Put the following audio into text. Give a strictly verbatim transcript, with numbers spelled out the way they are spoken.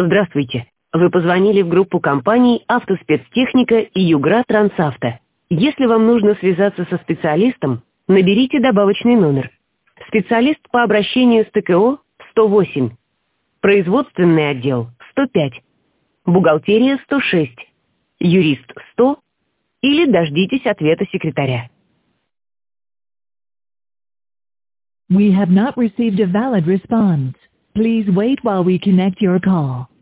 Здравствуйте. Вы позвонили в группу компаний «Автоспецтехника» и «Югра Трансавто». Если вам нужно связаться со специалистом, наберите добавочный номер. Специалист по обращению с ТКО сто восемь, производственный отдел сто пять, бухгалтерия сто шесть, юрист сто или дождитесь ответа секретаря. We have not received a valid response. Please wait while we connect your call.